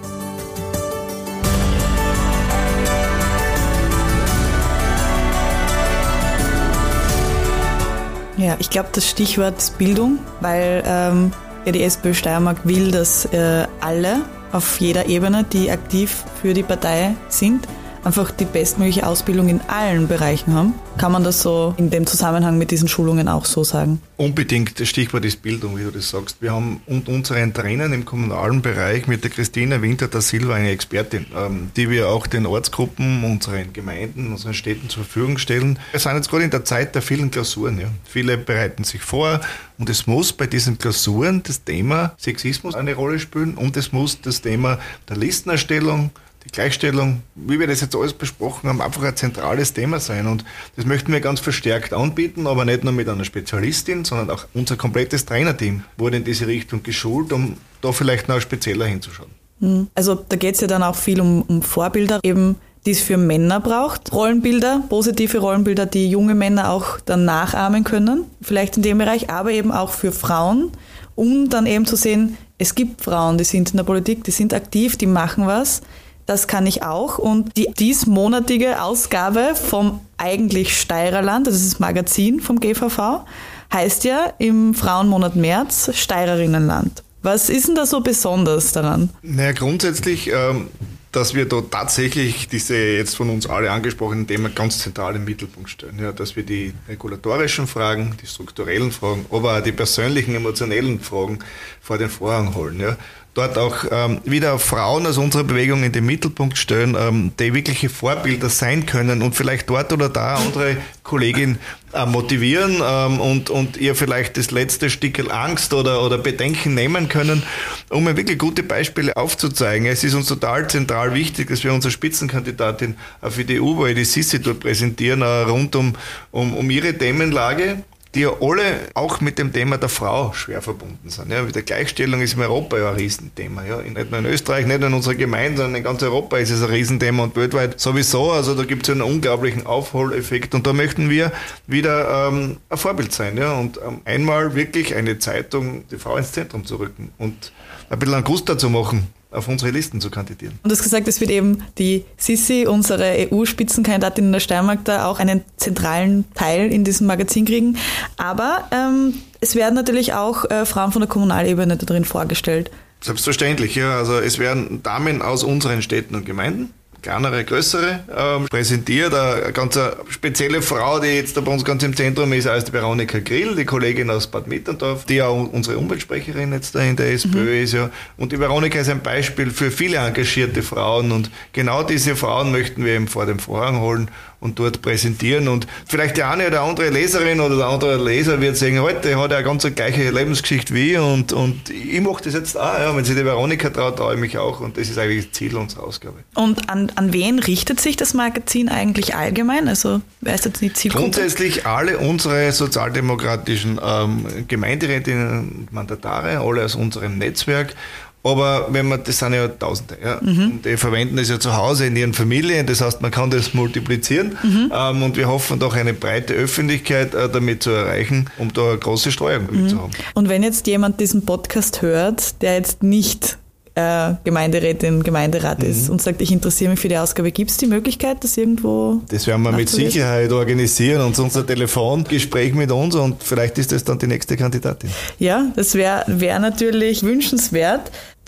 Ja, ich glaube, das Stichwort ist Bildung, weil die SPÖ Steiermark will, dass alle auf jeder Ebene, die aktiv für die Partei sind, einfach die bestmögliche Ausbildung in allen Bereichen haben. Kann man das so in dem Zusammenhang mit diesen Schulungen auch so sagen? Unbedingt, das Stichwort ist Bildung, wie du das sagst. Wir haben unseren Trainern im kommunalen Bereich mit der Christina Winter da Silva eine Expertin, die wir auch den Ortsgruppen, unseren Gemeinden, unseren Städten zur Verfügung stellen. Wir sind jetzt gerade in der Zeit der vielen Klausuren. Ja. Viele bereiten sich vor, und es muss bei diesen Klausuren das Thema Sexismus eine Rolle spielen, und es muss das Thema der Listenerstellung, die Gleichstellung, wie wir das jetzt alles besprochen haben, einfach ein zentrales Thema sein. Und das möchten wir ganz verstärkt anbieten, aber nicht nur mit einer Spezialistin, sondern auch unser komplettes Trainerteam wurde in diese Richtung geschult, um da vielleicht noch spezieller hinzuschauen. Also da geht es ja dann auch viel um Vorbilder, eben die es für Männer braucht. Rollenbilder, positive Rollenbilder, die junge Männer auch dann nachahmen können, vielleicht in dem Bereich, aber eben auch für Frauen, um dann eben zu sehen, es gibt Frauen, die sind in der Politik, die sind aktiv, die machen was. Das kann ich auch. Und die diesmonatige Ausgabe vom eigentlich Steirerland, das ist das Magazin vom GVV, heißt ja im Frauenmonat März Steirerinnenland. Was ist denn da so besonders daran? Naja, grundsätzlich, dass wir da tatsächlich diese jetzt von uns alle angesprochenen Themen ganz zentral im Mittelpunkt stellen. Ja, dass wir die regulatorischen Fragen, die strukturellen Fragen, aber auch die persönlichen, emotionellen Fragen vor den Vorhang holen. Ja. Dort auch wieder Frauen aus unserer Bewegung in den Mittelpunkt stellen, die wirkliche Vorbilder sein können und vielleicht dort oder da andere Kollegin motivieren und ihr vielleicht das letzte Stückel Angst oder Bedenken nehmen können, um wirklich gute Beispiele aufzuzeigen. Es ist uns total zentral wichtig, dass wir unsere Spitzenkandidatin für die EU-Wahl, die Sissi, dort präsentieren, rund um ihre Themenlage, die ja alle auch mit dem Thema der Frau schwer verbunden sind. Ja, der Gleichstellung ist in Europa ja ein Riesenthema. Ja. Nicht nur in Österreich, nicht nur in unserer Gemeinde, sondern in ganz Europa ist es ein Riesenthema und weltweit sowieso. Also da gibt es einen unglaublichen Aufholeffekt und da möchten wir wieder ein Vorbild sein. Ja. Und einmal wirklich eine Zeitung, die Frau ins Zentrum zu rücken und ein bisschen einen Gruß dazu machen, auf unsere Listen zu kandidieren. Und du hast gesagt, es wird eben die Sissi, unsere EU-Spitzenkandidatin in der Steiermark, da auch einen zentralen Teil in diesem Magazin kriegen. Aber es werden natürlich auch Frauen von der Kommunalebene da drin vorgestellt. Selbstverständlich, ja. Also es werden Damen aus unseren Städten und Gemeinden, kleinere, größere, präsentiert. Eine ganz spezielle Frau, die jetzt da bei uns ganz im Zentrum ist, heißt die Veronika Grill, die Kollegin aus Bad Mitterndorf, die ja unsere Umweltsprecherin jetzt da in der SPÖ ist. Ja. Und die Veronika ist ein Beispiel für viele engagierte Frauen und genau diese Frauen möchten wir eben vor den Vorhang holen und dort präsentieren. Und vielleicht die eine oder andere Leserin oder der andere Leser wird sagen, heute hat er eine ganz gleiche Lebensgeschichte wie und ich mache das jetzt auch. Ja. Wenn sich die Veronika traut, traue ich mich auch. Und das ist eigentlich das Ziel unserer Ausgabe. Und an wen richtet sich das Magazin eigentlich allgemein? Also wer ist jetzt die Zielgruppe? Grundsätzlich alle unsere sozialdemokratischen Gemeinderätinnen und Mandatare, alle aus unserem Netzwerk. Aber das sind ja Tausende, ja. Und die verwenden das ja zu Hause in ihren Familien, das heißt, man kann das multiplizieren und wir hoffen doch eine breite Öffentlichkeit damit zu erreichen, um da eine große Streuung zu haben. Und wenn jetzt jemand diesen Podcast hört, der jetzt nicht Gemeinderätin, Gemeinderat ist und sagt, ich interessiere mich für die Ausgabe, gibt es die Möglichkeit, das irgendwo Das werden wir mit Sicherheit organisieren und unser Telefongespräch mit uns und vielleicht ist das dann die nächste Kandidatin. Ja, das wäre natürlich wünschenswert.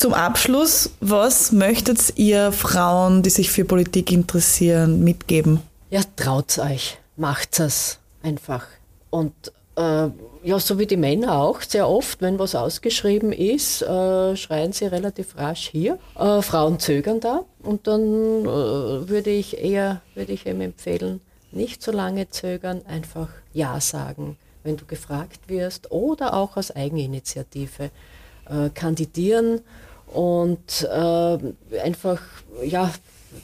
Zum Abschluss, was möchtet ihr Frauen, die sich für Politik interessieren, mitgeben? Ja, traut's euch, macht's es einfach. Und ja, so wie die Männer auch, sehr oft, wenn was ausgeschrieben ist, schreien sie relativ rasch hier. Frauen zögern da und dann würde ich ihm empfehlen, nicht so lange zögern, einfach Ja sagen, wenn du gefragt wirst oder auch aus Eigeninitiative kandidieren und einfach ja,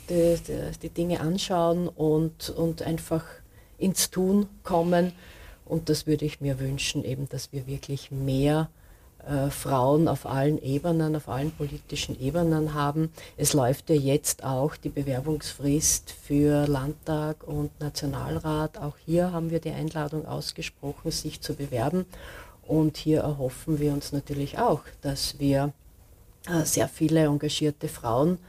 die Dinge anschauen und einfach ins Tun kommen. Und das würde ich mir wünschen, eben, dass wir wirklich mehr Frauen auf allen Ebenen, auf allen politischen Ebenen haben. Es läuft ja jetzt auch die Bewerbungsfrist für Landtag und Nationalrat. Auch hier haben wir die Einladung ausgesprochen, sich zu bewerben. Und hier erhoffen wir uns natürlich auch, dass wir sehr viele engagierte Frauen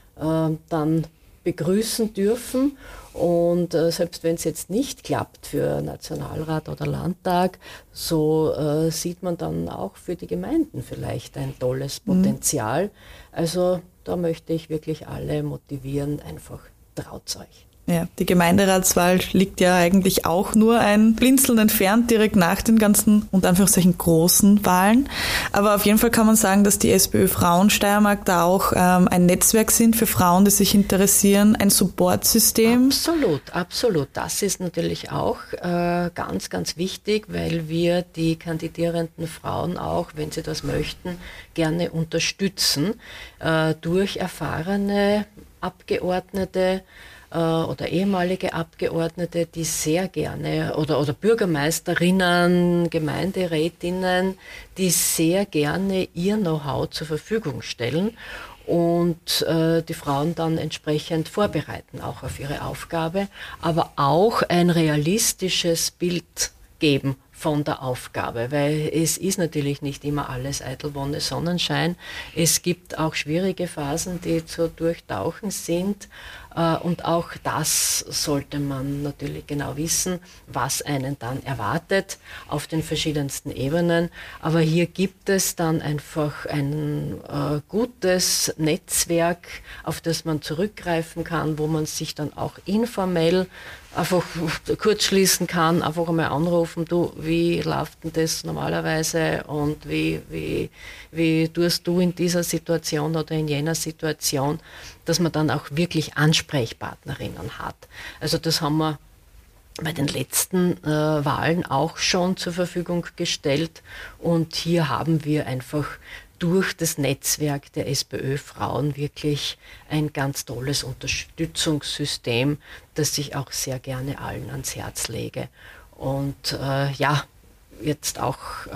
dann begrüßen dürfen. Und selbst wenn es jetzt nicht klappt für Nationalrat oder Landtag, so sieht man dann auch für die Gemeinden vielleicht ein tolles Potenzial. Also da möchte ich wirklich alle motivieren, einfach traut's euch. Ja, die Gemeinderatswahl liegt ja eigentlich auch nur ein Blinzeln entfernt, direkt nach den ganzen, unter Anführungszeichen, großen Wahlen. Aber auf jeden Fall kann man sagen, dass die SPÖ Frauensteiermark da auch ein Netzwerk sind für Frauen, die sich interessieren, ein Supportsystem. Absolut, absolut. Das ist natürlich auch ganz, ganz wichtig, weil wir die kandidierenden Frauen auch, wenn sie das möchten, gerne unterstützen durch erfahrene Abgeordnete, oder ehemalige Abgeordnete, die sehr gerne, oder Bürgermeisterinnen, Gemeinderätinnen, die sehr gerne ihr Know-how zur Verfügung stellen und die Frauen dann entsprechend vorbereiten, auch auf ihre Aufgabe, aber auch ein realistisches Bild geben von der Aufgabe, weil es ist natürlich nicht immer alles eitel Wonne, Sonnenschein. Es gibt auch schwierige Phasen, die zu durchtauchen sind. Und auch das sollte man natürlich genau wissen, was einen dann erwartet auf den verschiedensten Ebenen. Aber hier gibt es dann einfach ein gutes Netzwerk, auf das man zurückgreifen kann, wo man sich dann auch informell einfach kurz schließen kann, einfach einmal anrufen, du, wie läuft denn das normalerweise und wie tust du in dieser Situation oder in jener Situation, dass man dann auch wirklich Ansprechpartnerinnen hat. Also das haben wir bei den letzten Wahlen auch schon zur Verfügung gestellt und hier haben wir einfach durch das Netzwerk der SPÖ-Frauen wirklich ein ganz tolles Unterstützungssystem, das ich auch sehr gerne allen ans Herz lege. Und ja, jetzt auch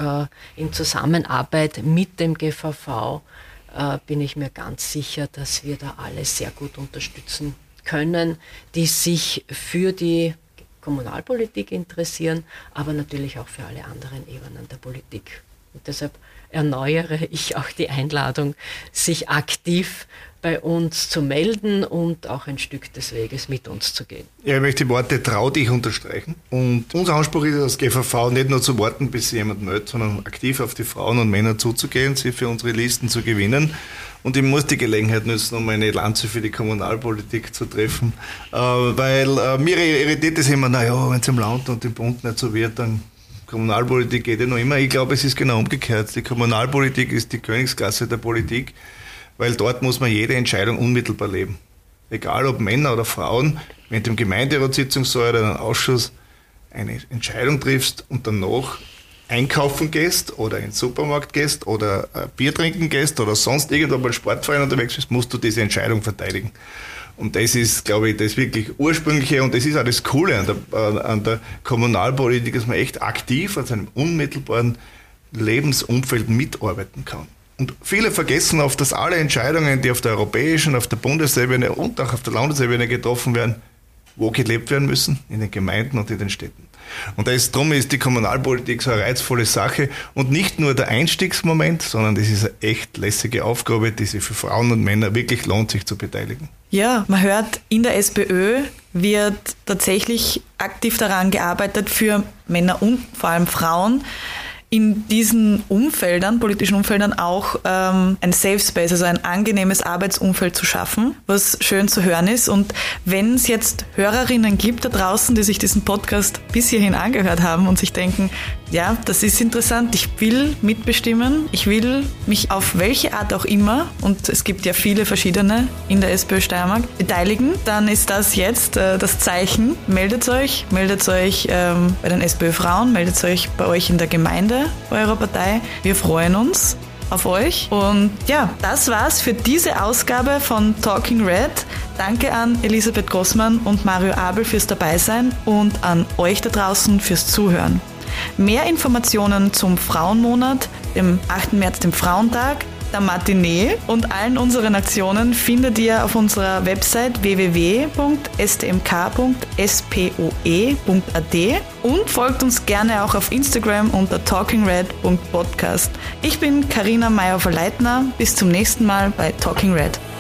in Zusammenarbeit mit dem GVV bin ich mir ganz sicher, dass wir da alle sehr gut unterstützen können, die sich für die Kommunalpolitik interessieren, aber natürlich auch für alle anderen Ebenen der Politik. Und deshalb erneuere ich auch die Einladung, sich aktiv bei uns zu melden und auch ein Stück des Weges mit uns zu gehen. Ja, ich möchte die Worte trau dich unterstreichen. Und unser Anspruch ist als GVV nicht nur zu warten, bis sich jemand meldet, sondern aktiv auf die Frauen und Männer zuzugehen, sie für unsere Listen zu gewinnen. Und ich muss die Gelegenheit nutzen, um eine Lanze für die Kommunalpolitik zu treffen, weil mir irritiert es immer, naja, wenn es im Land und im Bund nicht so wird, dann Kommunalpolitik geht ja noch immer. Ich glaube, es ist genau umgekehrt. Die Kommunalpolitik ist die Königsklasse der Politik, weil dort muss man jede Entscheidung unmittelbar leben. Egal ob Männer oder Frauen, wenn du im Gemeinderatssitzungssaal oder einem Ausschuss eine Entscheidung triffst und danach einkaufen gehst oder in den Supermarkt gehst oder Bier trinken gehst oder sonst irgendwo beim Sportverein unterwegs bist, musst du diese Entscheidung verteidigen. Und das ist, glaube ich, das wirklich Ursprüngliche und das ist auch das Coole an der Kommunalpolitik, dass man echt aktiv an seinem unmittelbaren Lebensumfeld mitarbeiten kann. Und viele vergessen oft, dass alle Entscheidungen, die auf der europäischen, auf der Bundesebene und auch auf der Landesebene getroffen werden, wo gelebt werden müssen? In den Gemeinden und in den Städten. Und darum ist die Kommunalpolitik so eine reizvolle Sache und nicht nur der Einstiegsmoment, sondern das ist eine echt lässige Aufgabe, die sich für Frauen und Männer wirklich lohnt, sich zu beteiligen. Ja, man hört, in der SPÖ wird tatsächlich aktiv daran gearbeitet für Männer und vor allem Frauen. in diesen Umfeldern, politischen Umfeldern auch ein Safe Space, also ein angenehmes Arbeitsumfeld zu schaffen, was schön zu hören ist. Und wenn es jetzt Hörerinnen gibt da draußen, die sich diesen Podcast bis hierhin angehört haben und sich denken, ja, das ist interessant, ich will mitbestimmen, ich will mich auf welche Art auch immer, und es gibt ja viele verschiedene in der SPÖ Steiermark, beteiligen, dann ist das jetzt das Zeichen. Meldet euch bei den SPÖ Frauen, meldet euch bei euch in der Gemeinde bei eurer Partei. Wir freuen uns auf euch. Und ja, das war's für diese Ausgabe von Talking Red. Danke an Elisabeth Grossmann und Mario Abel fürs Dabeisein und an euch da draußen fürs Zuhören. Mehr Informationen zum Frauenmonat, dem 8. März, dem Frauentag, der Matinee und allen unseren Aktionen findet ihr auf unserer Website www.stmk.spoe.at und folgt uns gerne auch auf Instagram unter talkingred.podcast. Ich bin Carina Mayhofer-Leitner. Bis zum nächsten Mal bei Talking Red.